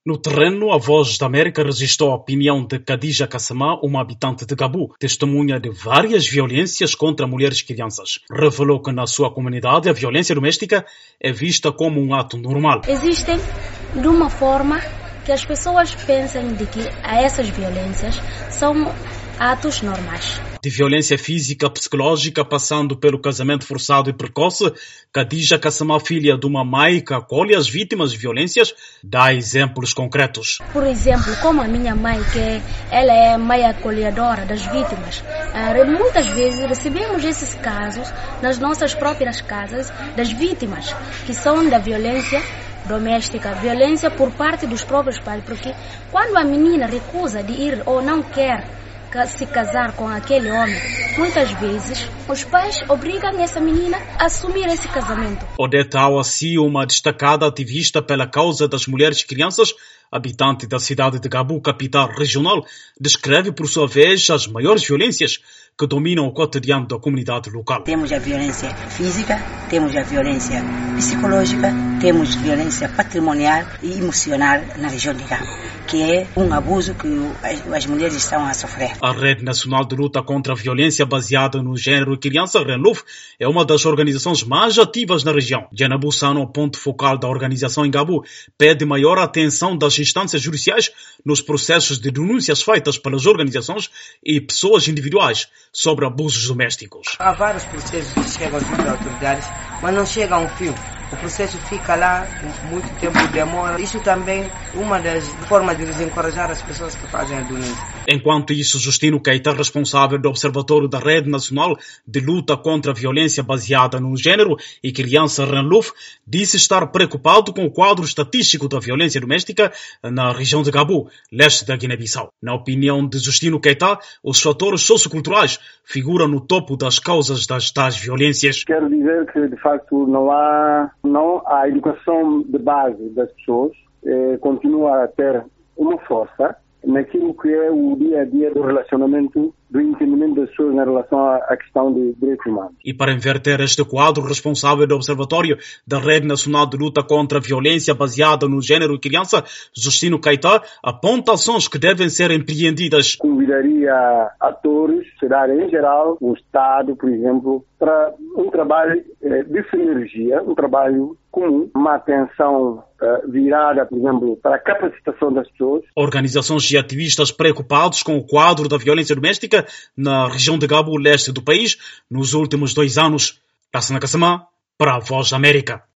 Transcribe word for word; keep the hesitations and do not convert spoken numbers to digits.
No terreno, a Voz da América registrou a opinião de Khadija Kassamá, uma habitante de Gabu, testemunha de várias violências contra mulheres e crianças. Revelou que na sua comunidade a violência doméstica é vista como um ato normal. Existem de uma forma que as pessoas pensam de que essas violências são atos normais. De violência física, psicológica, passando pelo casamento forçado e precoce, Khadija Kassamá, filha de uma mãe que acolhe as vítimas de violências, dá exemplos concretos. Por exemplo, como a minha mãe, que ela é mãe acolhedora das vítimas, muitas vezes recebemos esses casos nas nossas próprias casas das vítimas, que são da violência doméstica, violência por parte dos próprios pais, porque quando a menina recusa de ir ou não quer se casar com aquele homem, muitas vezes os pais obrigam essa menina a assumir esse casamento. Odete Awassi, uma destacada ativista pela causa das mulheres e crianças, habitante da cidade de Gabu, capital regional, descreve por sua vez as maiores violências que dominam o cotidiano da comunidade local. Temos a violência física, temos a violência psicológica, temos violência patrimonial e emocional na região de Gabu, que é um abuso que as mulheres estão a sofrer. A Rede Nacional de Luta contra a Violência Baseada no Gênero e Criança, RENLUF, é uma das organizações mais ativas na região. Diana Bussano, ponto focal da organização em Gabu, pede maior atenção das instâncias judiciais nos processos de denúncias feitas pelas organizações e pessoas individuais sobre abusos domésticos. Há vários processos que chegam junto às autoridades, mas não chegam ao fim. O processo fica lá, muito tempo demora. Isso também é uma das formas de desencorajar as pessoas que fazem a denúncia. Enquanto isso, Justino Keita, responsável do Observatório da Rede Nacional de Luta contra a Violência Baseada no Gênero e Criança, RENLUF, disse estar preocupado com o quadro estatístico da violência doméstica na região de Gabu, leste da Guiné-Bissau. Na opinião de Justino Keita, os fatores socioculturais figuram no topo das causas das tais violências. Quero dizer que, de facto, não há, não há educação de base das pessoas, eh, continua a ter uma força naquilo que é o dia-a-dia do relacionamento, do entendimento das pessoas na relação à questão de direitos humanos. E para inverter este quadro, o responsável do Observatório da Rede Nacional de Luta contra a Violência Baseada no Gênero e Criança, Justino Keita, aponta ações que devem ser empreendidas. Convidaria atores, sociedade em geral, o Estado, por exemplo, para um trabalho eh, de sinergia, um trabalho comum, uma atenção uh, virada, por exemplo, para a capacitação das pessoas. Organizações e ativistas preocupados com o quadro da violência doméstica na região de Gabu, leste do país, nos últimos dois anos. Khadija Kassamá, para a Voz da América.